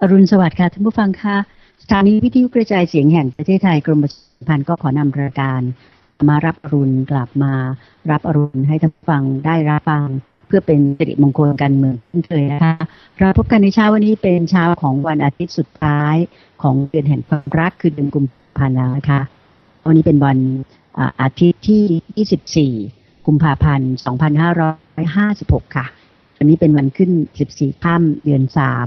อรุณสวัสดิ์ค่ะท่านผู้ฟังค่ะสถานีวิทยุกระจายเสียงแห่งประเทศไทยกรมประชาสัมพันธ์ก็ขอนำรายการมารับอรุณกลับมารับอรุณให้ท่านผู้ฟังได้รับฟังเพื่อเป็นสิริมงคลกันเหมือนเช่นเคยนะคะเราพบกันในเช้าวันนี้เป็นเช้าของวันอาทิตย์สุดท้ายของเดือนแห่งความรักคือเดือนกุมภาพันธ์แล้วนะคะวันนี้เป็นวันอาทิตย์ที่24กุมภาพันธ์2556ค่ะวันนี้เป็นวันขึ้น14ค่ำเดือน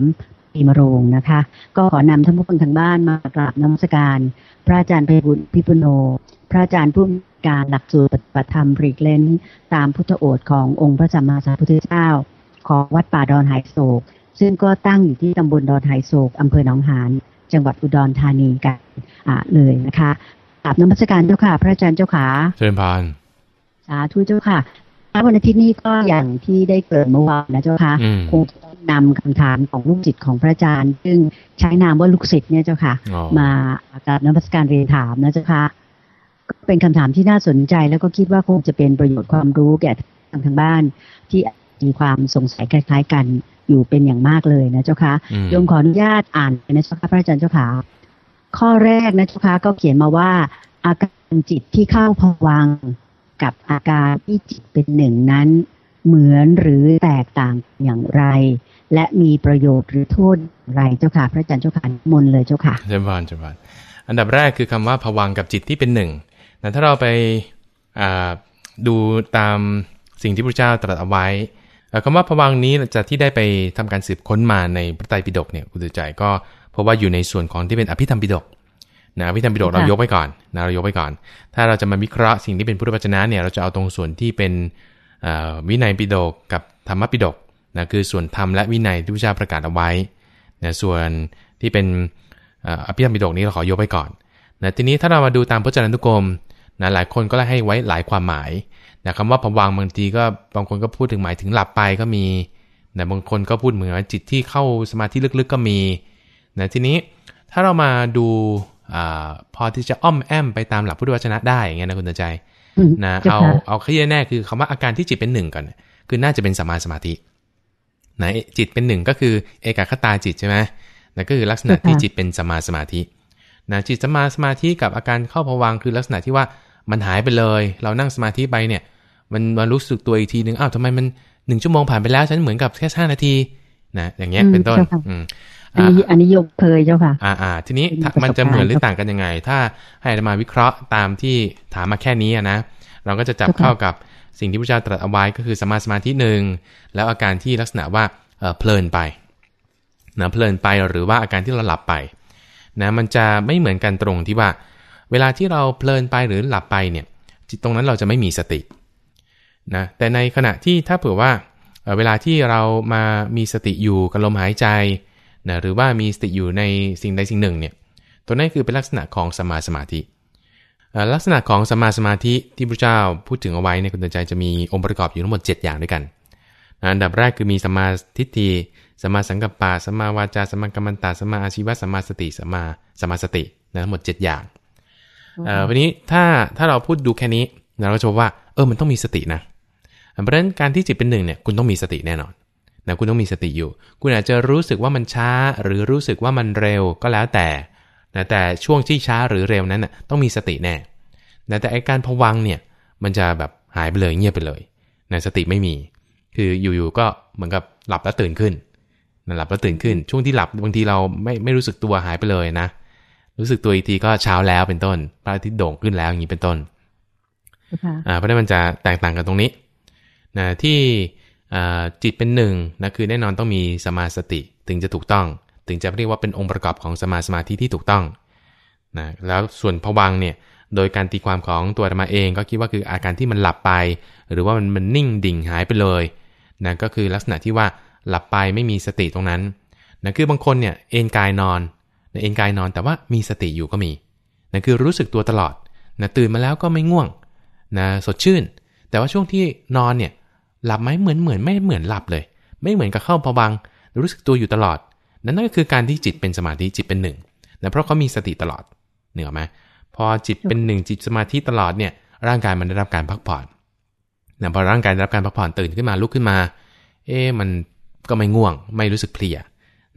3ปีมะโรงนะคะก็ขอนำท่านผู้ฟังทางบ้านมากราบนมัสการพระอาจารย์ไพบุญพิปุโนพระอาจารย์ผู้อำนวยการหลักสูตรปฏิบัติธรรมปลีกเล้นตามพุทธโอษฐ์ขององค์พระสัมมาสัมพุทธเจ้าของวัดป่าดอนไหโศกซึ่งก็ตั้งอยู่ที่ตำบลดอนไหโศกอำเภอหนองหานจังหวัดอุดรธานีกันเลยนะคะกราบนมัสการเจ้าค่ะพระอาจารย์เจ้าค่ะเชิญพานสาธุเจ้าค่ะวันอาทิตย์นี้ก็อย่างที่ได้เกริ่นเมื่อวานนะเจ้าค่ะคงจะต้องนำคำถามของลูกศิษย์ของพระอาจารย์ซึ่งใช้นามว่าลูกศิษย์เนี่ยเจ้าค่ะมากราบนมัสการเรียนถามนะเจ้าค่ะก็เป็นคำถามที่น่าสนใจแล้วก็คิดว่าคงจะเป็นประโยชน์ความรู้แก่ทางบ้านที่มีความสงสัยคล้ายๆกันอยู่เป็นอย่างมากเลยนะเจ้าค่ะโยมขออนุญาตอ่านนะเจ้าค่ะพระอาจารย์เจ้าค่ะข้อแรกนะเจ้าค่ะก็เขียนมาว่าอาการจิตที่เข้าภวังค์กับอาการที่จิตเป็นหนึ่งนั้นเหมือนหรือแตกต่างอย่างไรและมีประโยชน์หรือโทษอะไรเจ้าค่ะพระอาจารย์เจ้าค่ะมนเลยเจ้าค่ะเจ้าพานอันดับแรกคือคำว่าภวังค์กับจิตที่เป็นหนึ่งแต่ถ้าเราไปดูตามสิ่งที่พระเจ้าตรัสเอาไว้คำว่าภวังค์นี้จากที่ได้ไปทำการสืบค้นมาในพระไตรปิฎกเนี่ยคุณใจก็เพราะว่าอยู่ในส่วนของที่เป็นอภิธรรมปิฎกนะอภิธรรมปิฎกเรายกไว้ก่อนนะเรายกไว้ก่อนถ้าเราจะมาวิเคราะห์สิ่งที่เป็นพุทธวจนะเนี่ยเราจะเอาตรงส่วนที่เป็นวินัยปิฎกกับธรรมปิฎกนะคือส่วนธรรมและวินัยที่พระเจ้าประกาศเอาไว้นะส่วนที่เป็นอภิธรรมปิฎกนี้เราขอยกไว้ก่อนนะทีนี้ถ้าเรามาดูตามพจนานุกรมนะหลายคนก็ให้ไว้หลายความหมายนะคำว่าภวังค์บางทีก็บางคนก็พูดถึงหมายถึงหลับไปก็มีนะบางคนก็พูดเหมือนจิตที่เข้าสมาธิลึกๆก็มีนะทีนี้ถ้าเรามาดูพอที่จะอ้อมแอมไปตามหลักพุทธวจนะได้อย่างเงี้ยนะคุณตาใจนะเอาแค่แน่คือคำว่าอาการที่จิตเป็นหนึ่งก่อนคือน่าจะเป็นสัมมาสมาธินะจิตเป็นหนึ่งก็คือเอกคตาจิตใช่ไหมนั่นก็คือลักษณะที่จิตเป็นสัมมาสมาธินะจิตสัมมาสมาธิกับอาการเข้าภวังค์คือลักษณะที่ว่ามันหายไปเลยเรานั่งสมาธิไปเนี่ยมันรู้สึกตัวอีกทีนึงอ้าวทำไมมัน1 ชั่วโมงผ่านไปแล้วฉันเหมือนกับแค่5 นาทีนะอย่างเงี้ยเป็นต้นอันนี้ยกเคยเจ้าค่ะทีนี้มันจะเหมือนหรือต่างกันยังไงถ้าให้มาวิเคราะห์ตามที่ถามมาแค่นี้นะเราก็จะจับเข้ากับสิ่งที่พระเจ้าตรัสเอาไว้ก็คือสัมมาสมาธิ1แล้วอาการที่ลักษณะว่าเพลินไปนะเพลินไปหรือว่าอาการที่เราหลับไปนะมันจะไม่เหมือนกันตรงที่ว่าเวลาที่เราเพลินไปหรือหลับไปเนี่ยจิตตรงนั้นเราจะไม่มีสตินะแต่ในขณะที่ถ้าเผื่อว่าเวลาที่เรามามีสติอยู่กับลมหายใจนะหรือว่ามีสติอยู่ในสิ่งใดสิ่งหนึ่งเนี่ยตัวนั้นคือเป็นลักษณะของสัมมาสมาธิลักษณะของสัมมาสมาธิที่พระเจ้าพูดถึงเอาไว้ในคุณใจจะมีองค์ประกอบอยู่ทั้งหมด7อย่างด้วยกันอันดับแรกคือมีสัมมาทิฏฐิสัมมาสังกัปปะสัมมาวาจาสัมมากัมมันตะสัมมาอาชีวะสัมมาสติสัมมาสตินะทั้งหมด7อย่างวันนี้ถ้าเราพูดดูแค่นี้เราจะพบว่ามันต้องมีสตินะเพราะฉะนั้นการที่จิตเป็นหนึ่งเนี่ยคุณต้องมีสติแน่นอนนะคุณต้องมีสติอยู่คุณอาจจะรู้สึกว่ามันช้าหรือรู้สึกว่ามันเร็วก็แล้วแต่นะแต่ช่วงที่ช้าหรือเร็วนั้นน่ะต้องมีสติแน่นะแต่ไอ้การภวังค์เนี่ยมันจะแบบหายไปเลยเงียบไปเลยนะสติไม่มีคืออยู่ๆก็เหมือนกับหลับแล้วตื่นขึ้นนะหลับแล้วตื่นขึ้นช่วงที่หลับบางทีเราไม่รู้สึกตัวหายไปเลยนะรู้สึกตัวอีกทีก็เช้าแล้วเป็นต้นพระอาทิตย์โด่งขึ้นแล้วอย่างนี้เป็นต้นเพราะนั้นมันจะแตกต่างกันตรงนี้นะที่จิตเป็นหนึ่งนะคือแน่นอนต้องมีสัมมาสติถึงจะถูกต้องถึงจะเรียกว่าเป็นองค์ประกอบของสัมมาสมาธิที่ถูกต้องนะแล้วส่วนภวังค์เนี่ยโดยการตีความของตัวอาตมาเองก็คิดว่าคืออาการที่มันหลับไปหรือว่ามันนิ่งดิ่งหายไปเลยนะก็คือลักษณะที่ว่าหลับไปไม่มีสติตรงนั้นนะคือบางคนเนี่ยเอนกายนอนนะเอนกายนอนแต่ว่ามีสติอยู่ก็มีนะคือรู้สึกตัวตลอดนะตื่นมาแล้วก็ไม่ง่วงนะสดชื่นแต่ว่าช่วงที่นอนเนี่ยหลับไหมเหมือนไม่เหมือนหลับเลยไม่เหมือนกับเข้าภวังค์รู้สึกตัวอยู่ตลอดนั่นก็คือการที่จิตเป็นสมาธิจิตเป็นหนึ่งนะเพราะเขามีสติตลอดเหนือไหมพอจิตเป็นหนึ่งจิตสมาธิตลอดเนี่ยร่างกายมันได้รับการพักผ่อนนะพอร่างกายได้รับการพักผ่อนตื่นขึ้นมาลุกขึ้นมามันก็ไม่ง่วงไม่รู้สึกเพลีย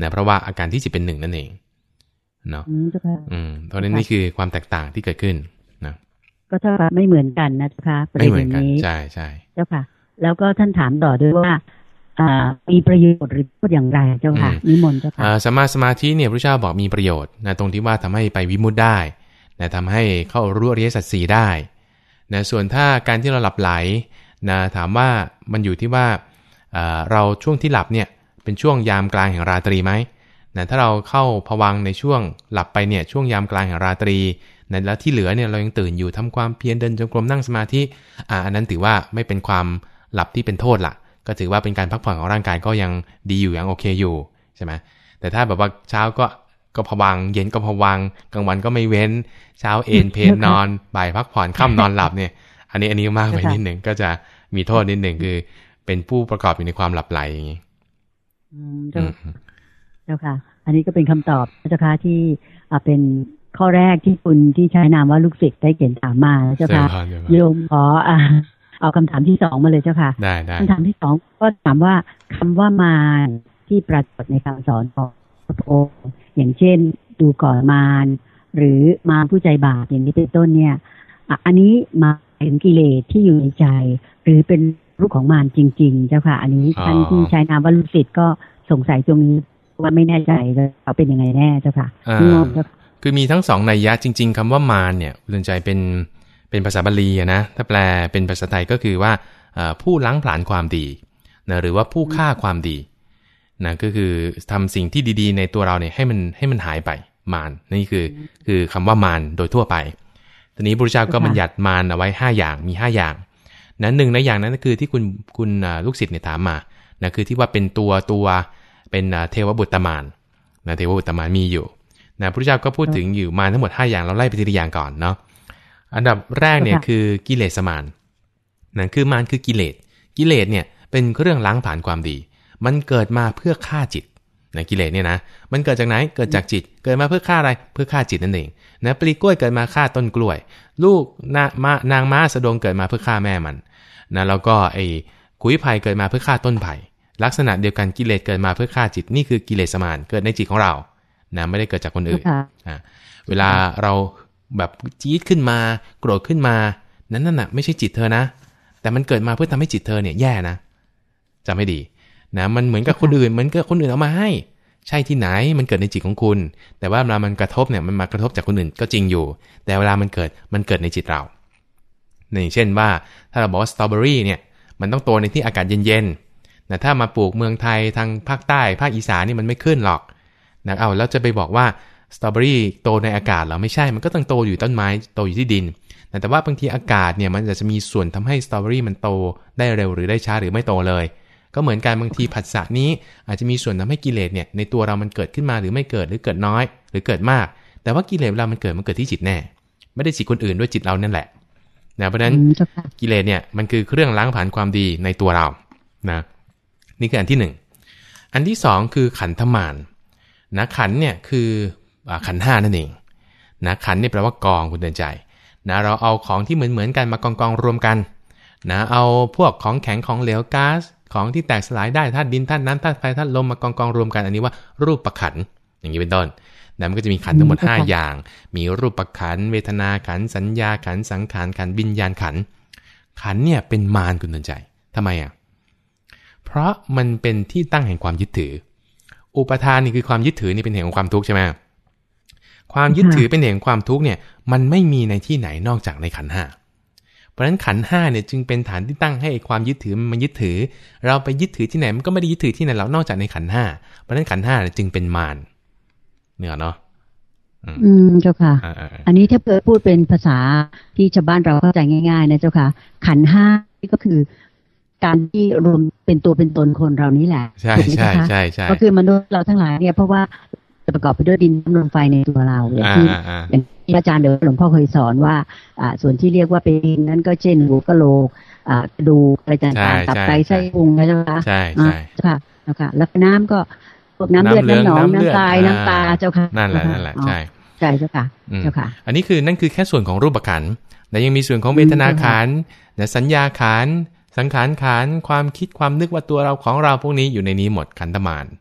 นะเพราะว่าอาการที่จิตเป็นหนึ่งนั่นเองเนาะเพราะนั้นนี่คือความแตกต่างที่เกิดขึ้นนะก็เท่ากับไม่เหมือนกันนะเจ้าค่ะประเด็นนี้ใช่ใช่เจ้าค่ะแล้วก็ท่านถามต่อด้วยว่ามีประโยชน์หรือโทษอย่างไรเจ้าค่ะนิมนต์เจ้าค่ะสมาธิเนี่ยพระเจ้าบอกมีประโยชน์นะตรงที่ว่าทำให้ไปวิมุตติได้นะทำให้เข้ารู้อริยสัจสี่ได้นะส่วนถ้าการที่เราหลับไหลนะถามว่ามันอยู่ที่ว่าเราช่วงที่หลับเนี่ยเป็นช่วงยามกลางแห่งราตรีไหมนะถ้าเราเข้าภวังค์ในช่วงหลับไปเนี่ยช่วงยามกลางแห่งราตรีนะแล้วที่เหลือเนี่ยเรายังตื่นอยู่ทำความเพียรเดินจงกรมนั่งสมาธิอันนั้นถือว่าไม่เป็นความหลับที่เป็นโทษละก็ถือว่าเป็นการพักผ่อนของร่างกายก็ยังดีอยู่ยังโอเคอยู่ใช่ไหมแต่ถ้าแบบว่าเช้าก็ภวังค์เย็นก็ภวังค์กลางวันก็ไม่เว้นเช้าเอนเพลนอนบ่ายพักผ่อนค่ำนอนหลับเนี่ยอันนี้มากไปนิดหนึ่งก็จะมีโทษนิดหนึ่งคือเป็นผู้ประกอบอยู่ในความหลับไหลอย่างนี้เจ้าค่ะอันนี้ก็เป็นคำตอบเจ้าค่ะที่เป็นข้อแรกที่คุณที่ใช้นามว่าลูกศิษย์ได้เขียนถามมาเจ้าค่ะโยมขอเอาคำถามที่2มาเลยเจ้าค่ะคำถามที่2ก็ถามว่าคำว่ามารที่ปรากฏในคำสอนของพระองค์อย่างเช่นดูก่อนมารหรือมารผู้ใจบาปอย่างนี้เป็นต้นเนี่ยอันนี้มาถึงกิเลสที่อยู่ในใจหรือเป็นรูปของมารจริงๆเจ้าค่ะอันนี้ท่านที่ใช้นามว่าลูกศิษย์ก็สงสัยตรงนี้ว่าไม่แน่ใจเขาเป็นยังไงแน่เจ้าค่ะคือมีทั้ง2นัยยะจริงๆคำว่ามารเนี่ยคุณใจเป็นภาษาบาลีนะถ้าแปลเป็นภาษาไทยก็คือว่าผู้ล้างผลาญความดีนะหรือว่าผู้ฆ่าความดีนะก็คือทำสิ่งที่ดีๆในตัวเราเนี่ยให้มันหายไปมารนี่คือคำว่ามารโดยทั่วไปทีนี้พระพุทธเจ้าก็บัญญัติมารเอาไว้5อย่างมี5อย่างนั้นหนึ่งในอย่างนั้นก็คือที่คุณลูกศิษย์เนี่ยถามมานะคือที่ว่าเป็นตัวเป็นเทวบุตรมารนะเทวบุตรมารมีอยู่นะพระพุทธเจ้าก็พูดถึงอยู่มารทั้งหมด5อย่างเราไล่ไปทีละอย่างก่อนเนาะอันดับแรกเนี่ยคือกิเลสมารนั่นคือมารคือกิเลสเนี่ยเป็นเครื่องล้างผลาญความดีมันเกิดมาเพื่อฆ่าจิตนะกิเลสเนี่ยนะมันเกิดจากไหนเกิดจากจิตเกิดมาเพื่อฆ่าอะไรเพื่อฆ่าจิตนั่นเองนะปลีกล้วยเกิดมาฆ่าต้นกล้วยลูกนางม้าสะดงเกิดมาเพื่อฆ่าแม่มันนะแล้วก็ไอ้ขุยไผ่เกิดมาเพื่อฆ่าต้นไผ่ลักษณะเดียวกันกิเลสเกิดมาเพื่อฆ่าจิตนี่คือกิเลสมารเกิดในจิตของเรานะไม่ได้เกิดจากคนอื่นเวลาเราแบบจี๊ดขึ้นมาโกรธขึ้นมานั้นน่ะไม่ใช่จิตเธอนะแต่มันเกิดมาเพื่อทำให้จิตเธอเนี่ยแย่นะจำให้ดีนะมันเหมือนกับคนอื่นเหมือนกับคนอื่นเอามาให้ใช่ที่ไหนมันเกิดในจิตของคุณแต่ว่าเวลามันกระทบเนี่ยมันมากระทบจากคนอื่นก็จริงอยู่แต่เวลามันเกิดในจิตเราอย่างเช่นว่าถ้าเราบอกว่าสตรอเบอรี่เนี่ยมันต้องโตในที่อากาศเย็นๆนะถ้ามาปลูกเมืองไทยทางภาคใต้ภาคอีสานนี่มันไม่ขึ้นหรอกนะแล้วจะไปบอกว่าสตรอเบอรี่โตในอากาศเหรอไม่ใช่มันก็ต้องโตอยู่ต้นไม้โตอยู่ที่ดินแต่ว่าบางทีอากาศเนี่ยมันจะมีส่วนทำให้สตรอเบอรี่มันโตได้เร็วหรือได้ช้าหรือไม่โตเลยก็เหมือนกันบางทีผัสสะนี้อาจจะมีส่วนทำให้กิเลสเนี่ยในตัวเรามันเกิดขึ้นมาหรือไม่เกิดหรือเกิดน้อยหรือเกิดมากแต่ว่ากิเลสเวลามันเกิดที่จิตแน่ไม่ได้จิตคนอื่นด้วยจิตเรานั่นแหละนะเพราะฉะนั้นกิเลสเนี่ยมันคือเครื่องล้างผลาญความดีในตัวเรานะนี่คืออันที่1อันที่2คือขันธมารนะขันเนี่ยคือขันธ์5นั่นเองนะขันธ์เนี่ยแปลว่ากองคุณเตือนใจนะเราเอาของที่เหมือนกันมากองรวมกันนะเอาพวกของแข็งของเหลวก๊าซของที่แตกสลายได้ธาตุดินธาตุน้ำธาตุไฟธาตุลมมากองรวมกันอันนี้ว่ารูปขันธ์อย่างนี้เป็นต้นนะมันก็จะมีขันธ์ทั้งหมด5อย่างมีรูปขันธ์เวทนาขันธ์สัญญาขันธ์สังขารขันธ์วิญญาณขันธ์ขันธ์เนี่ยเป็นมารคุณเตือนใจทำไมเพราะมันเป็นที่ตั้งแห่งความยึดถืออุปทานนี่คือความยึดถือนี่เป็นเหตุของความทุกข์ใช่ไหมความยึดถือเป็นเหตุของความทุกข์เนี่ยมันไม่มีในที่ไหนนอกจากในขันธ์5เพราะฉะนั้นขันธ์5เนี่ยจึงเป็นฐานที่ตั้งให้ความยึดถือมันยึดถือเราไปยึดถือที่ไหนมันก็ไม่ได้ยึดถือที่ไหนแล้วนอกจากในขันธ์5เพราะฉะนั้นขันธ์5จึงเป็นมารเนี่ยเนาะเจ้าค่ะอันนี้ถ้าเกิดพูดเป็นภาษาที่ชาวบ้านเราเข้าใจง่ายๆนะเจ้าค่ะขันธ์5นี่ก็คือการที่รวมเป็นตัวเป็นตนคนเรานี่แหละใช่ใช่ใช่ใช่ก็คือมนุษย์เราทั้งหลายเนี่ยเพราะว่าจะประกอบไปด้วยดินน้ำลมไฟในตัวเราอย่างที่อาจารย์หลวงพ่อเคยสอนว่าส่วนที่เรียกว่าเป็นดินนั้นก็เช่นหัวกะโหลกดูอะไรต่างๆตับไตไส้พุงนะเจ้าค่ะใช่ใช่ค่ะแล้วน้ำก็พวกน้ำเลือดน้ำหนองน้ำตายน้ำตาเจ้าค่ะนั่นแหละใช่ใช่เจ้าค่ะอันนี้คือนั่นคือแค่ส่วนของรูปขันธ์แต่ยังมีส่วนของเวทนาขันธ์สัญญาขันธ์สังขารขันธ์ความคิดความนึกว่าตัวเราของเราพวกนี้อยู่ในนี้หมดขันธมาร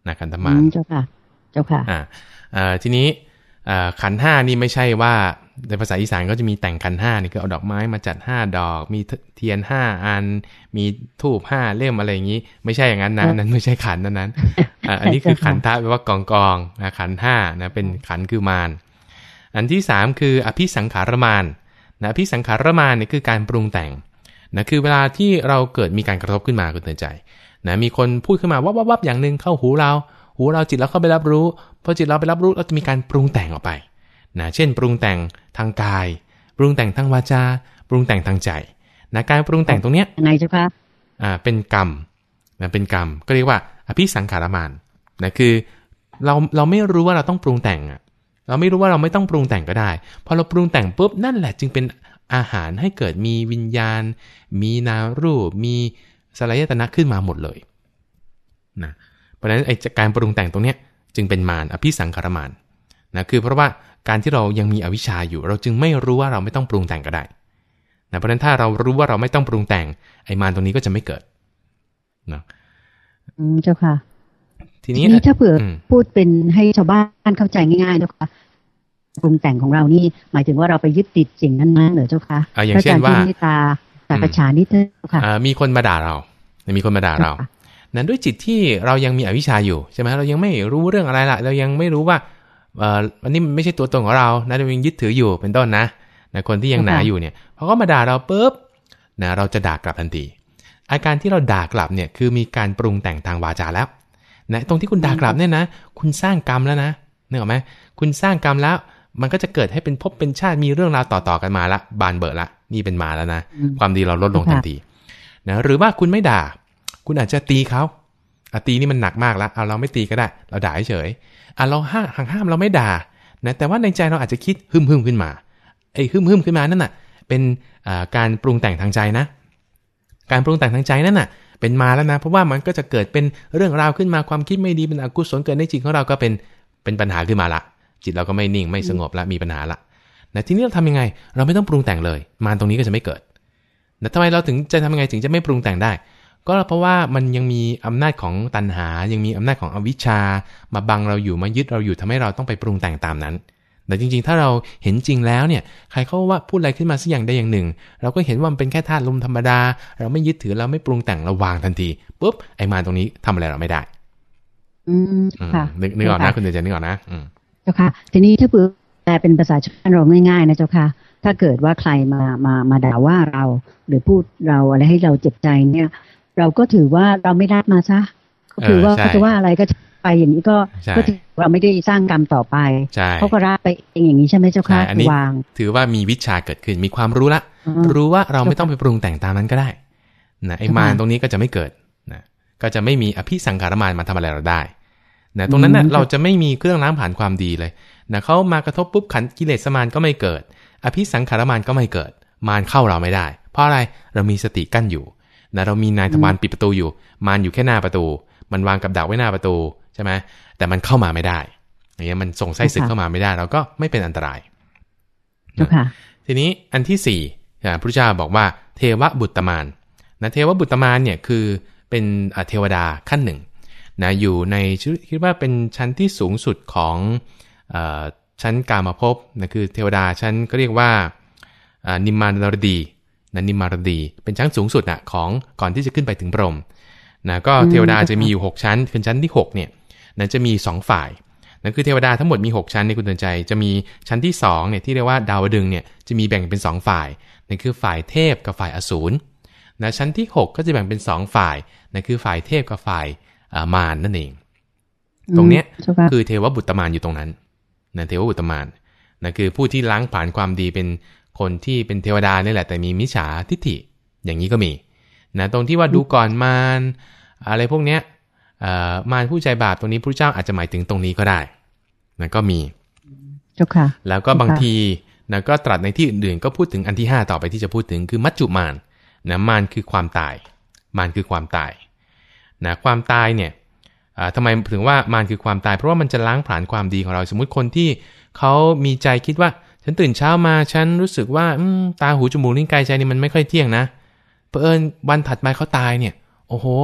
นะขันธมารเจ้าค่ะเจ้าค่ะทีนี้ขันธ์5นี่ไม่ใช่ว่าในภาษาอีสานก็จะมีแต่งขันธ์5นี่คือเอาดอกไม้มาจัด5ดอกมีเทียน5อันมีธูป5เล่มอะไรอย่างนี้ไม่ใช่อย่างนั้นนะนั้นไม่ใช่ขันธ์นั้นอันนี้คือขันธะแปลว่ากองนะขันธ์5นะเป็นขันธ์คือมารอันที่3คืออภิสังขารมารนะอภิสังขารมารนี่คือการปรุงแต่งนะคือเวลาที่เราเกิดมีการกระทบขึ้นมาคุณเตือนใจนะมีคนพูดขึ้นมาวับอย่างนึงเข้าหูเราจิตเราเข้าไปรับรู้พอจิตเราไปรับรู้เราจะมีการปรุงแต่งออกไปนะเช่นปรุงแต่งทางกายปรุงแต่งทางวาจาปรุงแต่งทางใจนะการปรุงแต่งตรงเนี้ยยังไงเจ้าคะเป็นกรรมนะเป็นกรรมก็เรียกว่าอภิสังขารมารนะคือเราไม่รู้ว่าเราต้องปรุงแต่งเราไม่รู้ว่าเราไม่ต้องปรุงแต่งก็ได้พอเราปรุงแต่งปุ๊บนั่นแหละจึงเป็นอาหารให้เกิดมีวิญญาณมีนามรูปมีสลายตนะขึ้นมาหมดเลยนะเพราะฉะนั้นไอ้การปรุงแต่งตรงเนี้ยจึงเป็นมารอภิสังขารมารนะคือเพราะว่าการที่เรายังมีอวิชชาอยู่เราจึงไม่รู้ว่าเราไม่ต้องปรุงแต่งก็ได้นะเพราะฉะนั้นถ้าเรารู้ว่าเราไม่ต้องปรุงแต่งไอ้มารตรงนี้ก็จะไม่เกิดนะเจ้าค่ะทีนี้ถ้าเผื่อพูดเป็นให้ชาวบ้านเข้าใจง่ายๆเจ้าค่ะปรุงแต่งของเรานี่หมายถึงว่าเราไปยึดติดสิ่งนั้นๆเหรอเจ้าค่ะอย่างเช่นว่าตาประชานิเทศค่ะมีคนมาด่าเรานั้นด้วยจิตที่เรายังมีอวิชชาอยู่ใช่ไหมเรายังไม่รู้เรื่องอะไรละเรายังไม่รู้ว่าอันนี้ไม่ใช่ตัวตนของเรานะเรายังยึดถืออยู่เป็นต้นนะคนที่ยังหนาอยู่เนี่ยพอเขามาด่าเราปุ๊บนะเราจะด่ากลับทันทีอาการที่เราด่ากลับเนี่ยคือมีการปรุงแต่งทางวาจาแล้วนะตรงที่คุณด่ากลับเนี่ยนะคุณสร้างกรรมแล้วนะนึกออกไหมคุณสร้างกรรมแล้วมันก็จะเกิดให้เป็นภพเป็นชาติมีเรื่องราวต่อๆกันมาละบานเบอละนี่เป็นมาแล้วนะความดีเราลดลงทันทีนะหรือว่าคุณไม่ด่าคุณอาจจะตีเขาตีนี่มันหนักมากแล้วเราไม่ตีก็ได้เราด่าเฉยเราห้ามเราไม่ด่านะแต่ว่าในใจเราอาจจะคิดหึ่มขึ้นมาไอ้หึ่มขึ้นมานั่นน่ะเป็นการปรุงแต่งทางใจนะการปรุงแต่งทางใจนั่นน่ะเป็นมาแล้วนะเพราะว่ามันก็จะเกิดเป็นเรื่องราวขึ้นมาความคิดไม่ดีเป็นอกุศลเกิดในจิตของเราก็เป็นปัญหาขึ้นมาละจิตเราก็ไม่นิ่งไม่สงบละมีปัญหาละนะทีนี้เราทำยังไงเราไม่ต้องปรุงแต่งเลยมารตรงนี้ก็จะไม่เกิดนะทำไมเราถึงจะทำยังไงถึงจะไม่ปรุงแต่งได้ก็เพราะว่ามันยังมีอำนาจของตัณหายังมีอำนาจของอวิชชามาบังเราอยู่มายึดเราอยู่ทำให้เราต้องไปปรุงแต่งตามนั้นแต่จริงๆถ้าเราเห็นจริงแล้วเนี่ยใครเขาว่าพูดอะไรขึ้นมาสักอย่างใดอย่างหนึ่งเราก็เห็นว่ามันเป็นแค่ธาตุลมธรรมดาเราไม่ยึดถือเราไม่ปรุงแต่งเราวางทันทีปุ๊บไอ้มารตรงนี้ทำอะไรเราไม่ได้ค่ะนึกออกนะคุณเดชนึกออกนะเจ้าค่ะทีนี้ถ้าเผื่อแต่เป็นภาษาชาวบ้านเราง่ายๆนะเจ้าค่ะถ้าเกิดว่าใครมาด่าว่าเราหรือพูดเราอะไรให้เราเจ็บใจเนี่ยเราก็ถือว่าเราไม่รับมาซะก็คือว่าเขาจะว่าอะไรก็ไปอย่างนี้ก็ถือเราไม่ได้สร้างกรรมต่อไปเขาก็รับไปเองอย่างนี้ใช่ไหมเจ้าค่ะวางถือว่ามีวิชาเกิดขึ้นมีความรู้ละรู้ว่าเราไม่ต้องไปปรุงแต่งตามนั้นก็ได้นะไอ้มารตรงนี้ก็จะไม่เกิดนะก็จะไม่มีอภิสังขารมารมาทำอะไรเราได้นะตรงนั้นนะเราจะไม่มีเครื่องล้างผ่านความดีเลยนะเขามากระทบปุ๊บขันกิเลสมารก็ไม่เกิดอภิสังขารมารก็ไม่เกิดมารเข้าเราไม่ได้เพราะอะไรเรามีสติกั้นอยู่นะเรามีนายทวารปิดประตูอยู่มารอยู่แค่หน้าประตูมันวางกับดักไว้หน้าประตูใช่ไหมแต่มันเข้ามาไม่ได้อย่างเงี้ยมันส่งไส้ศึกเข้ามาไม่ได้เราก็ไม่เป็นอันตรายทีนี้อันที่4พระพุทธเจ้าบอกว่าเทวบุตรมารนะเทวบุตรมารเนี่ยคือเป็นเทวดาขั้นหนึ่งนะอยู่ในคิดว่าเป็นชั้นที่สูงสุดของชั้นกามภพนะคือเทวดาชั้นก็เรียกว่านิมมานรดีนะนิมมานรดีเป็นชั้นสูงสุดของก่อนที่จะขึ้นไปถึงพรหมนะก็เทวดาจะมีอยู่6ชั้นคือชั้นที่6เนี่ยนะจะมี2ฝ่ายนั่นคือเทวดาทั้งหมดมี6ชั้นในคุณเตือนใจจะมีชั้นที่2เนี่ยที่เรียกว่าดาวดึงเนี่ยจะมีแบ่งเป็น2ฝ่ายนั่นคือฝ่ายเทพกับฝ่ายอสูรนะชั้นที่6ก็จะแบ่งเป็น2ฝ่ายนั่นคือฝ่ายเทพกับฝ่ายมารนั่นเองตรงเนี้ยคือเทวบุตรมารอยู่ตรงนั้นนะเทวบุตรมารนะคือผู้ที่ล้างผ่านความดีเป็นคนที่เป็นเทวดานี่แหละแต่มีมิจฉาทิฏฐิอย่างนี้ก็มีนะตรงที่ว่าดูก่อนมารอะไรพวกเนี้ยมารผู้ใจบาปตรงนี้พระเจ้าอาจจะหมายถึงตรงนี้ก็ได้นะก็มีเจ้าค่ะแล้วก็บางทีนะก็ตรัสในที่อื่นๆก็พูดถึงอันที่5ต่อไปที่จะพูดถึงคือมัจจุมารนะมารคือความตายมารคือความตายนะความตายเนี่ยทำไมถึงว่ามารคือความตายเพราะว่ามันจะล้างผลาญความดีของเราสมมุติคนที่เขามีใจคิดว่าฉันตื่นเช้ามาฉันรู้สึกว่าตาหูจมูกลิ้นกายใจนี่มันไม่ค่อยเที่ยงนะเผอิญวันถัดไปเขาตายเนี่ยโอ้โห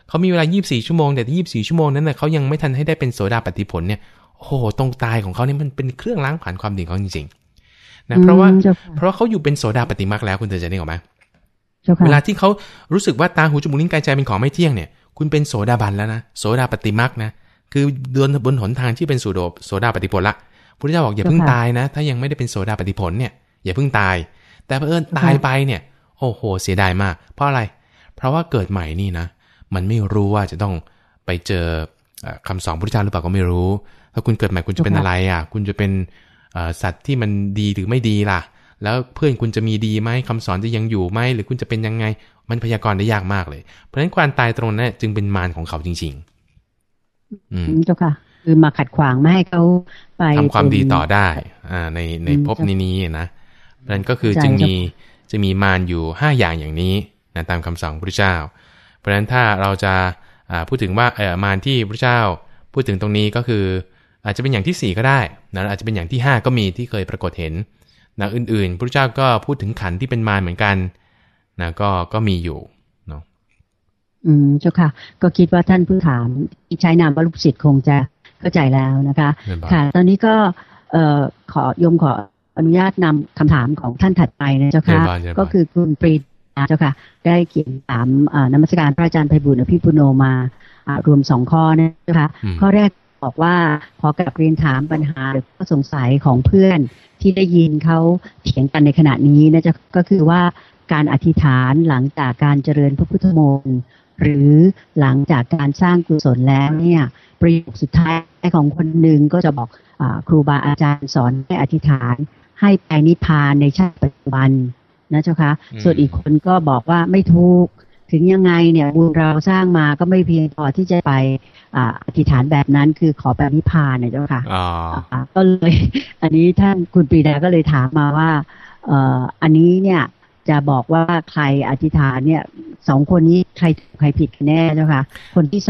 เขามีเวลา24ชั่วโมงแต่24ชั่วโมงนั้นน่ะเขายังไม่ทันให้ได้เป็นโสดาปัตติผลเนี่ยโอ้โหตรงตายของเขาเนี่ยมันเป็นเครื่องล้างผ่านความดีของเขาจริงๆนะเพราะว่าเขาอยู่เป็นโสดาปัตติมรรคแล้วคุณเตือนใจได้หรอไหมเวลาที่เขารู้สึกว่าตาหูจมูกลิ้นกายใจเป็นของไม่เที่ยงเนี่ยคุณเป็นโสดาบันแล้วนะโสดาปัตติมรรคนะคือเดินบนหนทางที่เป็นโสดาปัตติผลละพุทธเจ้าบอกอย่าเพิ่งตายนะถ้ายังไม่ได้เป็นโสดาปัตติผลเนี่ยอย่าเพิ่งตายแต่เผอิญตายไปเนี่ยโอ้โหเสียดายมากเพราะอะไรเพราะว่าเกิดใหม่นี่นะมันไม่รู้ว่าจะต้องไปเจอคำสอนพุทธเจ้าหรือเปล่าก็ไม่รู้ถ้าคุณเกิดใหม่คุณจะเป็นอะไรอ่ะคุณจะเป็นสัตว์ที่มันดีหรือไม่ดีล่ะแล้วเพื่อนคุณจะมีดีไหมคำสอนจะยังอยู่ไหมหรือคุณจะเป็นยังไงมันพยากรณ์ได้ยากมากเลยเพราะฉะนั้นความตายตรงนั้นจึงเป็นมารของเขาจริงๆเจ้าค่ะคือมาขัดขวางไม่ให้เขาไปทำความดีต่อได้ในภพนี้นะเพราะฉะนั้นก็คือจะมีมารอยู่5อย่างนี้นะตามคำสอนพระพุทธเจ้าเพราะฉะนั้นถ้าเราจะพูดถึงว่ามารที่พระพุทธเจ้าพูดถึงตรงนี้ก็คืออาจจะเป็นอย่างที่4ก็ได้นะอาจจะเป็นอย่างที่5ก็มีที่เคยปรากฏเห็นนะอื่นๆพระพุทธเจ้าก็พูดถึงขันธ์ที่เป็นมารเหมือนกันนะก็มีอยู่เนาะเจ้าค่ะก็คิดว่าท่านผู้ถามที่ใช้นามว่าลูกศิษย์คงจะเข้าใจแล้วนะคะค่ะตอนนี้ก็ขออนุญาตนำคำถามของท่านถัดไปนะเจ้าค่ะก็คือคุณปรีดาเจ้าค่ะได้เขียนถามนมัสการพระอาจารย์ไพบูลย์อภิปุโนมารวม2ข้อนะคะข้อแรกบอกว่าขอกลับเรียนถามปัญหาหรือข้อสงสัยของเพื่อนที่ได้ยินเขาเถียงกันในขณะนี้นะจ๊ะก็คือว่าการอธิษฐานหลังจากการเจริญพระพุทธมนต์หรือหลังจากการสร้างกุศลแล้วเนี่ยประโยคสุดท้ายของคนหนึ่งก็จะบอกครูบาอาจารย์สอนให้อธิษฐานให้ไปนิพพานในชาติปัจจุบันนะเจ้าคะส่วนอีกคนก็บอกว่าไม่ถูกถึงยังไงเนี่ยบุญเราสร้างมาก็ไม่เพียงพอที่จะไปอธิษฐานแบบนั้นคือขอไปนิพพานนะเจ้าค่ะก็เลยอันนี้ท่านคุณปรีดาก็เลยถามมาว่าอันนี้เนี่ยจะบอกว่าใครอธิษฐานเนี่ย2คนนี้ใครผิดกันแน่เจ้าค่ะคนที่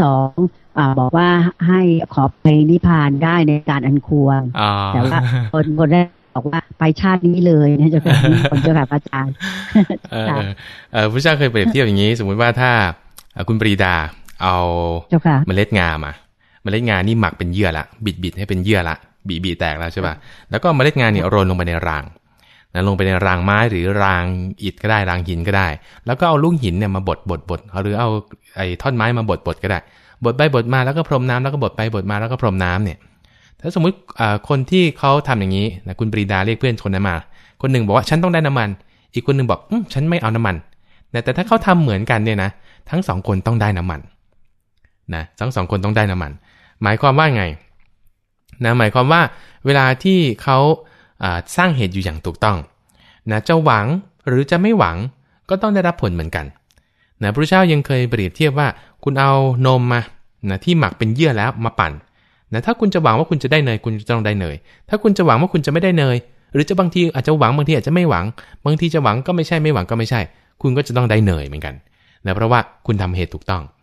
2บอกว่าให้ขอไปนิพพานได้ในการอันควรแต่ว่าคนแรกบอกว่าไปชาตินี้เลยนะเจ้าค่ะคนเจ้าค่ะอาจารย์พระเจ้าเคยเปรียบเทียบอย่างนี้สมมุติว่าถ้าคุณปรีดาเอาเมล็ดงามาเมล็ดงานี่หมักเป็นเยื่อละบิดให้เป็นเยื่อละบีแตกแล้วใช่ป่ะแล้วก็เมล็ดงาเนี่ยโรยลงไปในรางนะลงไปในรางไม้หรือรางอิฐก็ได้รางหินก็ได้แล้วก็เอาลูกหินเนี่ยมาบดหรือเอาไอ้ท่อนไม้มาบดก็ได้บดไปบดมาแล้วก็พรมน้ำแล้วก็บดไปบดมาแล้วก็พรมน้ำเนี่ยถ้าสมมุติคนที่เขาทำอย่างนี้นะคุณปรีดาเรียกเพื่อนคนนั้นมาคนหนึ่งบอกว่าฉันต้องได้น้ำมันอีกคนหนึ่งบอกฉันไม่เอาน้ำมันแต่ถ้าเขาทำเหมือนกันเนี่ยนะทั้ง2คนต้องได้น้ำมันนะทั้ง2คนต้องได้น้ำมันหมายความว่าไงนะหมายความว่าเวลาที่เขาสร้างเหตุอยู่อย่างถูกต้องนะจะหวังหรือจะไม่หวังก็ต้องได้รับผลเหมือนกันนะพระเจ้ายังเคยเปรียบเทียบว่าคุณเอานมมานะที่หมักเป็นเยื่อแล้วมาปั่นนะถ้าคุณจะหวังว่าคุณจะได้เนยคุณจะต้องได้เนยถ้าคุณจะหวังว่าคุณจะไม่ได้เนยหรือจะบางทีอาจจะหวังบางทีอาจจะไม่หวังบางทีจะหวังก็ไม่ใช่ไม่หวังก็ไม่ใช่คุณก็จะต้องได้เนยเหมือนกันนะเพราะว่าคุณทำเหตุถูกต้อง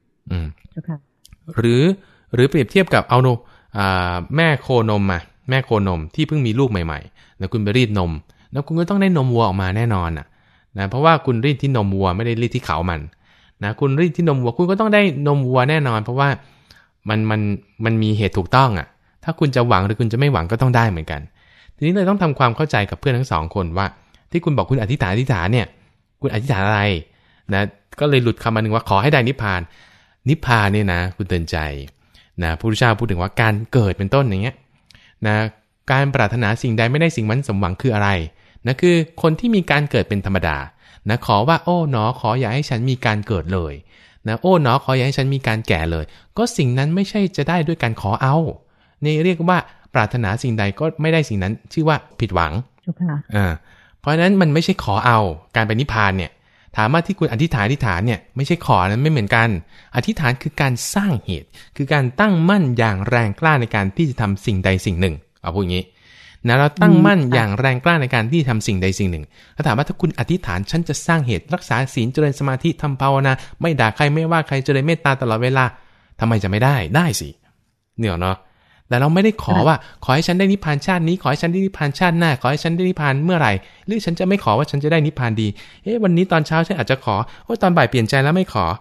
หรือเปรียบเทียบกับเอาแม่โคนมมาแม่โคนมที่เพิ่งมีลูกใหม่ๆแล้วคุณไปรีดนมแล้วคุณก็ต้องได้นมวัวออกมาแน่นอนนะเพราะว่าคุณรีดที่นมวัวไม่ได้รีดที่เขามันนะคุณรีดที่นมวัวคุณก็ต้องได้นมวัวแน่นอนเพราะว่ามันมีเหตุถูกต้องอ่ะถ้าคุณจะหวังหรือคุณจะไม่หวังก็ต้องได้เหมือนกันทีนี้เลยต้องทำความเข้าใจกับเพื่อนทั้ง2คนว่าที่คุณบอกคุณอธิษฐานเนี่ยคุณอธิษฐานอะไรนะก็เลยหลุดคำมาหนึ่งว่าขอให้ได้นิพพานเนี่ยนะคุณเตือนใจนะพระพุทธเจ้าพูดถึงว่าการเกิดเป็นต้นอย่างเงี้ยนะการปรารถนาสิ่งใดไม่ได้สิ่งนั้นสมหวังคืออะไรนะคือคนที่มีการเกิดเป็นธรรมดานะขอว่าโอ้หนอขออย่าให้ฉันมีการเกิดเลยนะโอ้หนอขออย่าให้ฉันมีการแก่เลยก็สิ่งนั้นไม่ใช่จะได้ด้วยการขอเอานี่เรียกว่าปรารถนาสิ่งใดก็ไม่ได้สิ่งนั้นชื่อว่าผิดหวังเพราะฉะนั้นมันไม่ใช่ขอเอาการไปนิพพานเนี่ยถามว่าที่คุณอธิษฐานเนี่ยไม่ใช่ขอนั้นไม่เหมือนกันอธิษฐานคือการสร้างเหตุคือการตั้งมั่นอย่างแรงกล้าในการที่จะทำสิ่งใดสิ่งหนึ่งเอาพูดอย่างนี้นะเราตั้งมั่นอย่างแรงกล้าในการที่ทำสิ่งใดสิ่งหนึ่งถ้าถามว่าถ้าคุณอธิษฐานฉันจะสร้างเหตุรักษาศีลเจริญสมาธิทำภาวนาไม่ด่าใครไม่ว่าใครเจริญเมตตาตลอดเวลาทำไมจะไม่ได้สิเนี่ยเนาะแต่เราไม่ได้ขอว่าขอให้ฉันได้นิพพานชาตินี้ขอให้ฉันได้นิพพานชาติหน้าขอให้ฉันได้นิพพานเมื่อไหร่หรือฉันจะไม่ขอว่าฉันจะได้นิพพานดีวันนี้ตอนเช้าฉันอาจจะขอตอนบ่ายเปลี่ยนใจแล้วไม่ขอ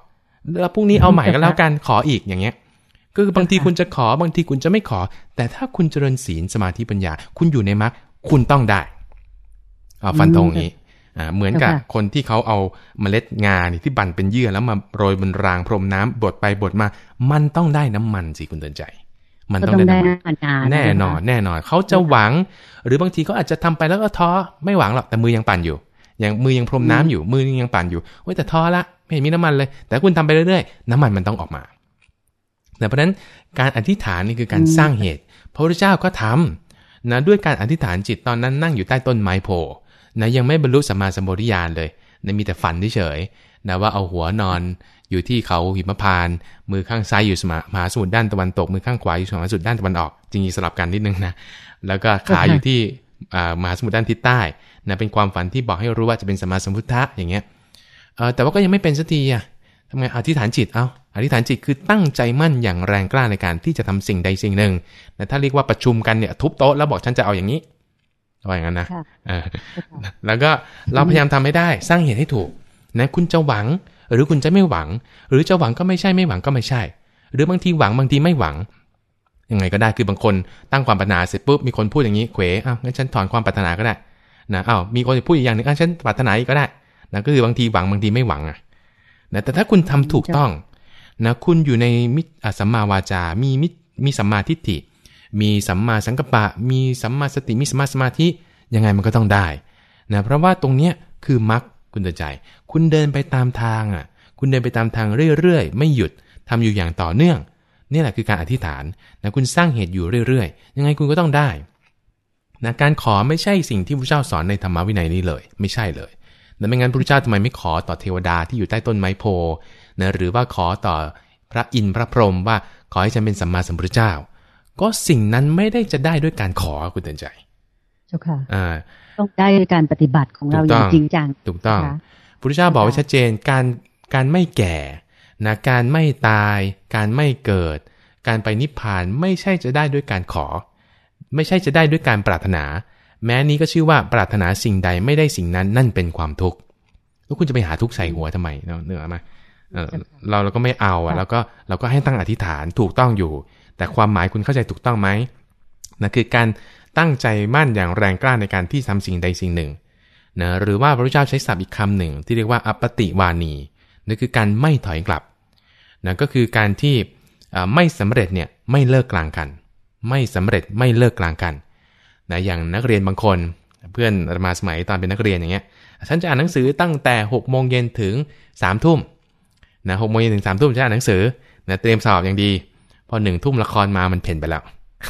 แล้วพรุ่งนี้เอาใหม่ก็แล้วกันขออีกอย่างเงี้ยก็คือบางทีคุณจะขอบางทีคุณจะไม่ขอแต่ถ้าคุณเจริญศีลสมาธิปัญญาคุณอยู่ในมรรคคุณต้องได้ฟันธงนี้เหมือนกับคนที่เขาเอาเมล็ดงาที่บั่นเป็นเยื่อแล้วมาโรยบนรางพรมน้ำบดไปบดมามันต้องได้น้ำมันสิคุณเตือนใจมันต้องได้น้ำมันแน่นอนเขาจะหวังหรือบางทีเขาอาจจะทำไปแล้วก็ท้อไม่หวังหรอกแต่มือยังปั่นอยู่อย่างมือยังพรมน้ำอยู่มือยังปั่นอยู่โอ้ยแต่ท้อละไม่เห็นมีน้ำมันเลยแต่คุณทำไปเรื่อยๆน้ำมันมันต้องออกมาแต่เพราะนั้นการอธิษฐานนี่คือการสร้างเหตุพระพุทธเจ้าก็ทำนะด้วยการอธิษฐานจิตตอนนั้นนั่งอยู่ใต้ต้นไม้โพนะยังไม่บรรลุสัมมาสัมโพธิญาณเลยนะมีแต่ฝันเฉยๆนะว่าเอาหัวนอนอยู่ที่เขาหิมพานต์มือข้างซ้ายอยู่มหาสมุทรด้านตะวันตกมือข้างขวาอยู่มหาสมุทรด้านตะวันออกจริงๆสลับกันนิดนึงนะแล้วก็ขาอยู่ที่มหาสมุทรด้านทิศใต้นะเป็นความฝันที่บอกให้รู้ว่าจะเป็นสัมมาสัมพุทธะอย่างเงี้ยแต่ว่าก็ยังไม่เป็นสักทีอ่ะทำไงอธิษฐานจิตอธิษฐานจิตคือตั้งใจมั่นอย่างแรงกล้าในการที่จะทำสิ่งใดสิ่งหนึ่งนะถ้าเรียกว่าประชุมกันเนี่ยทุบโต๊ะแล้วบอกฉันจะเอาอย่างนี้ว่าอย่างนั้นนะแล้วก็เราพยายามทำให้ได้สร้างเหตุให้ถูกนะคุณจะหวังหรือคุณจะไม่หวังหรือจะหวังก็ไม่ใช่ไม่หวังก็ไม่ใช่หรือบางทีหวังบางทีไม่หวังยังไงก็ได้คือบางคนตั้งความปรารถนาเสร็จปุ๊บมีคนพูดอย่างนี้เขวงั้นฉันถอนความปรารถนาก็ได้นะมีคนพูดอีกอย่างหนึ่งฉันปรารถนาอีกก็ได้นะก็คือบางทีหวังบางทีไม่หวังนะแต่ถ้าคุณทำถูกต้องนะคุณอยู่ในสัมมาวาจามีสัมมาทิฏฐิมีสัมมาสังกัปปะมีสัมมาสติมีสัมมาสมาธิยังไงมันก็ต้องได้นะเพราะว่าตรงเนี้ยคือมรรคคุณใจคุณเดินไปตามทางคุณเดินไปตามทางเรื่อยๆไม่หยุดทำอยู่อย่างต่อเนื่องนี่แหละคือการอธิษฐานนะคุณสร้างเหตุอยู่เรื่อยๆยังไงคุณก็ต้องได้นะการขอไม่ใช่สิ่งที่พระเจ้าสอนในธรรมวินัยนี้เลยไม่ใช่เลยแต่ไม่งั้นพระเจ้าทำไมไม่ขอต่อเทวดาที่อยู่ใต้ต้นไม้โพนะหรือว่าขอต่อพระอินทร์พระพรหมว่าขอให้ฉันเป็นสัมมาสัมพุทธเจ้าก็สิ่งนั้นไม่ได้จะได้ด้วยการขอคุณเตือนใจเจ้าค่ะต้องได้ด้วยการปฏิบัติของเราอย่างจริงจังถูกต้องพระพุทธเจ้าบอกไว้ชัดเจนการไม่แก่นะการไม่ตายการไม่เกิดการไปนิพพานไม่ใช่จะได้ด้วยการขอไม่ใช่จะได้ด้วยการปรารถนาแม้นี้ก็ชื่อว่าปรารถนาสิ่งใดไม่ได้สิ่งนั้นนั่นเป็นความทุกข์แล้วคุณจะไปหาทุกข์ใส่หัวทำไมเนื้อมาเราก็ไม่เอาแล้วก็เราก็ให้ตั้งอธิษฐานถูกต้องอยู่แต่ความหมายคุณเข้าใจถูกต้องไหมนะคือการตั้งใจมั่นอย่างแรงกล้าในการที่ทำสิ่งใดสิ่งหนึ่งนะหรือว่าพระพุทธเจ้าใช้ศัพท์อีกคำหนึ่งที่เรียกว่าอปติวานีนั่นคือการไม่ถอยกลับนะก็คือการที่ไม่สำเร็จเนี่ยไม่เลิกกลางกันไม่สำเร็จไม่เลิกกลางกันนะอย่างนักเรียนบางคนเพื่อนมาสมัยตอนเป็นนักเรียนอย่างเงี้ยฉันจะอ่านหนังสือตั้งแต่6 โมงเย็นถึง3 ทุ่มนะ6 โมงเย็นถึง3 ทุ่มจะอ่านหนังสือนะเตรียมสอบอย่างดีพอ1 ทุ่มละครมามันเพ่นไปแล้ว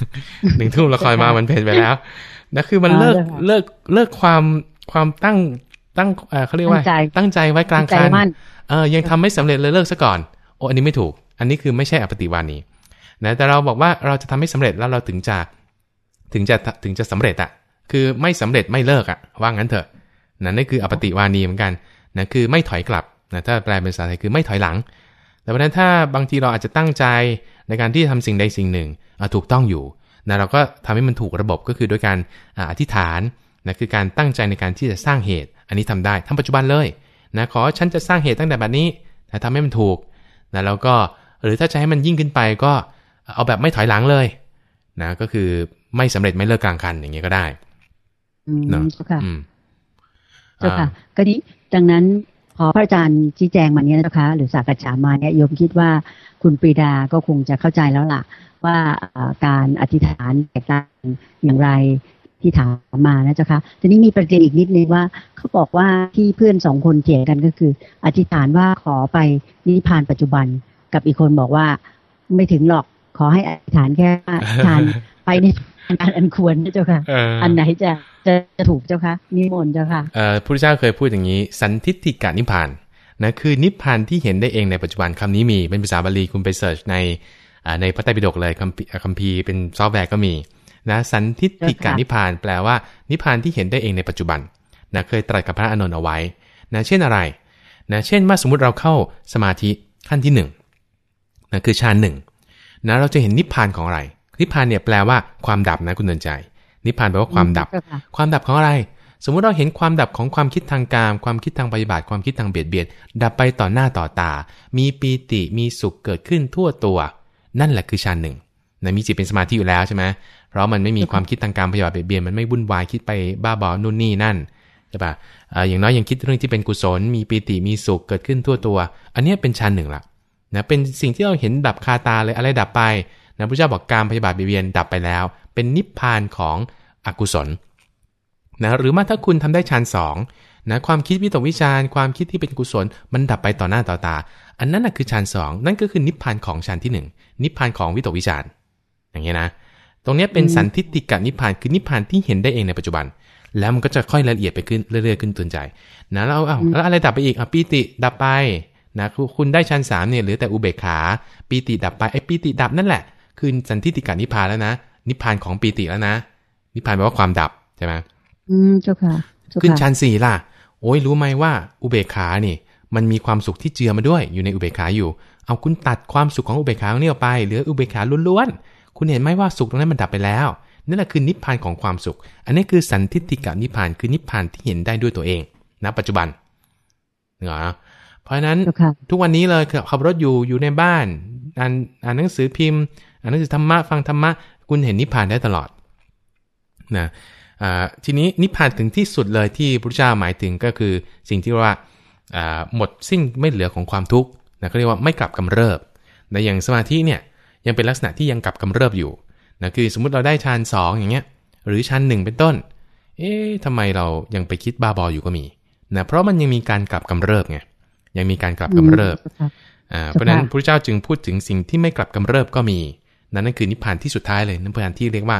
1 ทุ่มละครมามันเพ่นไปแล้วนะคือมันเลิกความตั้งเขาเรียกว่าตั้งใจไว้กลางคันยังทำไม่สำเร็จเลยเลิกซะก่อนอันนี้ไม่ถูกอันนี้คือไม่ใช่อปติวานีนะแต่เราบอกว่าเราจะทำให้สำเร็จแล้วเราถึงจะสำเร็จคือไม่สำเร็จไม่เลิกว่างั้นเถอะนั่นคืออปติวานีเหมือนกันนะคือไม่ถอยกลับนะถ้าแปลเป็นภาษาไทยคือไม่ถอยหลังแต่เพราะนั้นถ้าบางทีเราอาจจะตั้งใจในการที่ทำสิ่งใดสิ่งหนึ่งถูกต้องอยู่นะเราก็ทำให้มันถูกระบบก็คือด้วยการอธิษฐานนะคือการตั้งใจในการที่จะสร้างเหตุอันนี้ทำได้ทำปัจจุบันเลยนะขอฉันจะสร้างเหตุตั้งแต่บัดนี้นะทำให้มันถูกนะแล้วก็หรือถ้าจะให้มันยิ่งขึ้นไปก็เอาแบบไม่ถอยหลังเลยนะก็คือไม่สำเร็จไม่เลิกกลางคันอย่างเงี้ยก็ได้เนาะเจ้าค่ะก็นี้ดังนั้นพอพระอาจารย์ชี้แจงมาเนี้ยนะคะหรือสักษามาเนี่ยโยมคิดว่าคุณปรีดาก็คงจะเข้าใจแล้วล่ะว่าการอธิษฐานแตกต่างอย่างไรที่ถามมานะเจ้าค่ะทีนี้มีประเด็นอีกนิดนึงว่าเขาบอกว่าที่เพื่อน2 คนเถียงกันก็คืออธิษฐานว่าขอไปนิพพานปัจจุบันกับอีกคนบอกว่าไม่ถึงหรอกขอให้อธิษฐานแค่ทานไปในการอันควรนะเจ้าค่ะอันไหนจะถูกเจ้าค่ะนิมนต์เจ้าค่ะพระพุทธเจ้าเคยพูดอย่างนี้สันทิฏฐิกะนิพพานนะคือนิพพานที่เห็นได้เองในปัจจุบันคำนี้มีเป็นภาษาบาลีคุณไปเสิร์ชในพระไตรปิฎกเลยคัมภีร์เป็นซอฟต์แวร์ก็มีนะสันทิฏฐิกะนิพพานแปลว่านิพพานที่เห็นได้เองในปัจจุบันนะเคยตรัสกับพระอานนท์เอาไว้นะเช่นอะไรนะเช่นว่าสมมุติเราเข้าสมาธิขั้นที่1นะคือฌาน1นะเราจะเห็นนิพพานของอะไรนิพพานเนี่ยแปลว่าความดับนะคุณเดินใจนิพพานแปลว่าความดับของอะไรสมมุติเราเห็นความดับของความคิดทางกามความคิดทางปฏิบัติความคิดทางเบียดเบียนดับไปต่อหน้าต่อตามีปีติมีสุขเกิดขึ้นทั่วตัวนั่นแหละคือฌานหนึ่งนะมีจิตเป็นสมาธิอยู่แล้วใช่ไหมเพราะมันไม่มีความคิดทางกามปฏิบัติเบียดเบียนมันไม่วุ่นวายคิดไปบ้าบอนู่นนี่นั่นใช่ป่ะอย่างน้อยยังคิดเรื่องที่เป็นกุศลมีปีติมีสุขเกิดขึ้นทั่วตัวอันนี้เป็นฌานหนึ่งละนะเป็นสิ่งที่เราเห็นดับคาตาเลยอะไรดับไปนะพระเจ้าบอกกามพยาบาทเบียดเบียนดับไปแล้วเป็นนิพพานของอกุศลนะหรือว่าถ้าคุณทำได้ฌานสองนะความคิดวิตกวิจารความคิดที่เป็นกุศลมันดับไปต่อหน้าต่อตาอันนั้นนะคือฌานสองนั่นก็คือนิพพานของฌานที่หนึ่งนิพพานของวิตกวิจารอย่างเงี้ยนะตรงนี้เป็นสันทิฏฐิกนิพพานคือนิพพานที่เห็นได้เองในปัจจุบันแล้วมันก็จะค่อยละเอียดไปขึ้นเรื่อยๆขึ้นตื่นใจนะแล้วแล้วอะไรดับไปอีกปีติดับไปนะคุณได้ฌานสามเนี่ยเหลือแต่อุเบกขาปีติดับไปไอ้ปีติดับนั่นแหละคือสันทิฏฐิกนิพพานแล้วนะนิพพานของปีติแล้วนะนิพพานแปลว่าความดับใช่ไหมเจ้าค่ะขึ้นฌานสี่ล่ะโอ้ยรู้ไหมว่าอุเบกขานี่มันมีความสุขที่เจือมาด้วยอยู่ในอุเบกขาอยู่เอาคุณตัดความสุขของอุเบกขาเนี่ยออกไปเหลืออุเบกขาล้วนๆคุณเห็นไหมว่าสุขตรงนั้นมันดับไปแล้วนั่นแหละคือนิพพานของความสุขอันนี้คือสันทิฏฐิกนิพพานคือนิพพานที่เห็นได้ด้วยตัวเองณปัจจุบันเหรอเพราะฉะนั้นทุกวันนี้เลยขับรถอยู่ในบ้านอ่านหนังสือพิมพ์อ่านหนังสือธรรมะฟังธรรมะคุณเห็นนิพพานได้ตลอดนะทีนี้นิพพานถึงที่สุดเลยที่พระเจ้าหมายถึงก็คือสิ่งที่ว่าหมดสิ้นไม่เหลือของความทุกข์นะเขาเรียกว่าไม่กลับกำเริบแต่อย่างสมาธิเนี่ยยังเป็นลักษณะที่ยังกลับกำเริบอยู่นะคือสมมุติเราได้ฌานสองอย่างเงี้ยหรือฌานหนึ่งเป็นต้นทำไมเรายังไปคิดบ้าบออยู่ก็มีนะเพราะมันยังมีการกลับกำเริบไงยังมีการกลับกำเริบเพราะฉะนั้นพระเจ้าจึงพูดถึงสิ่งที่ไม่กลับกำเริบก็มีนั่นคือนิพพานที่สุดท้ายเลยนิพพานที่เรียกว่า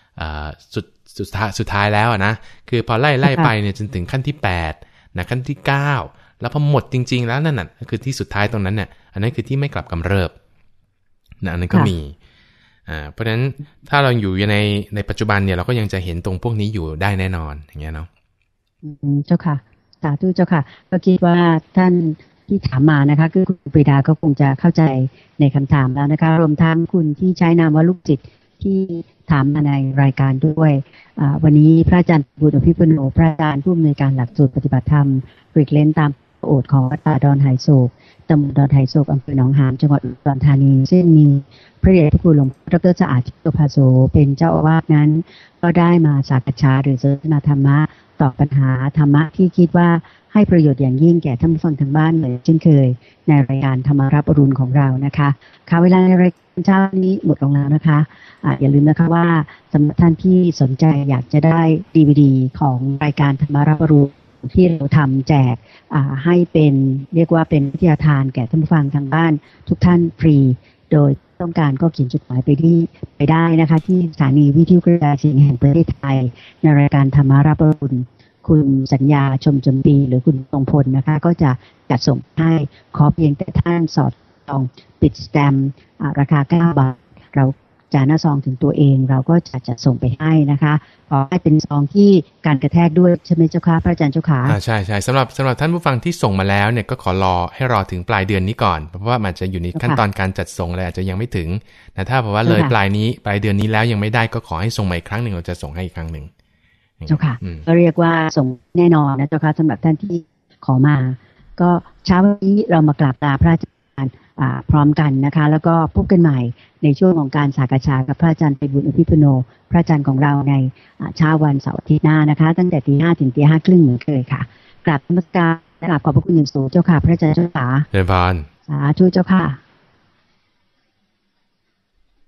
สุดท้ายแล้วนะคือพอไล่ไปเนี่ยจนถึงขั้นที่8นะขั้นที่9แล้วพอหมดจริงๆแล้วนั่นน่ะคือที่สุดท้ายตรงนั้นเนี่ยอันนั้นคือที่ไม่กลับกำเริบนะอันนั้นก็มีเพราะฉะนั้นถ้าเราอยู่ในปัจจุบันเนี่ยเราก็ยังจะเห็นตรงพวกนี้อยู่ได้แน่นอนอย่างเงี้ยเนาะเจ้าค่ะสาธุเจ้าค่ะก็คิดว่าท่านที่ถามมานะคะคือคุณปรีดาก็คงจะเข้าใจในคำถามแล้วนะคะรวมทั้งคุณที่ใช้นามว่าลูกจิตที่ถามมาในรายการด้วยวันนี้พระอาจารย์บุญอภิปุโนพระอาจารย์ผู้อำนวยการหลักสูตรปฏิบัติธรรมกรีกเลนตามโอษของวัดป่าดอนไหโศกตำบลดอนไหโศกอำเภอหนองหานจังหวัดอุดรธานีซึ่งมีพระเดชพระคุณหลวงพ่อดร.สะอาดจิตโตภาโสเป็นเจ้าอาวาสนั้นก็ได้มาสักษาหรือสนทนาธรรมะตอบปัญหาธรรมะที่คิดว่าให้ประโยชน์อย่างยิ่งแก่ท่านผู้ฟังทางบ้านเหมือนเช่นเคยในรายการธรรมารับอรุณของเรานะคะค่ะเวลาในรายการเช้านี้หมดลงแล้วนะคะอย่าลืมนะคะว่าสำหรับท่านที่สนใจอยากจะได้ DVD ของรายการธรรมารับอรุณที่เราทำแจกให้เป็นเรียกว่าเป็นวิทยาทานแก่ท่านผู้ฟังทางบ้านทุกท่านฟรีโดยต้องการก็เขียนจดหมายไปได้นะคะที่สถานีวิทยุกระจายเสียงแห่งประเทศไทยในรายการธรรมารับอรุณคุณสัญญาชมจมปีหรือคุณทรงพลนะคะก็จะจัดส่งให้ขอเพียงแต่ท่านสอดส่องติดสแตมป์ราคา9 บาทเราจ่ายหน้าซองถึงตัวเองเราก็จะจัดส่งไปให้นะคะขอให้เป็นซองที่การกระแทกด้วยใช่ไหมเจ้าค่ะพระอาจารย์เจ้าค่ะใช่ใช่สำหรับท่านผู้ฟังที่ส่งมาแล้วเนี่ยก็ขอให้รอถึงปลายเดือนนี้ก่อนเพราะว่ามันจะอยู่ในขั้นตอนการจัดส่งอะไรอาจจะยังไม่ถึงนะถ้าเพราะว่าเลยปลายเดือนนี้แล้วยังไม่ได้ก็ขอให้ส่งมาอีกครั้งหนึ่งเราจะส่งให้อีกครั้งหนึ่งเจ้าค่ะก็เรียกว่าส่งแน่นอนนะเจ้าค่ะสำหรับท่านที่ขอมาก็เช้าวันนี้เรามากราบลาพระอาจารย์พร้อมกันนะคะแล้วก็พบกันใหม่ในช่วงของการสักษากับพระอาจารย์ไพบุญอภิปุโนพระอาจารย์ของเราในเช้าวันเสาร์อาทิตย์หน้านะคะตั้งแต่ 5:00 ถึง 5:30เหมือนเคยค่ะกราบนมัสการและกราบขอบพระคุณอย่างสูงเจ้าค่ะพระอาจารย์เจ้าค่ะเจริญพรสาธุเจ้าค่ะ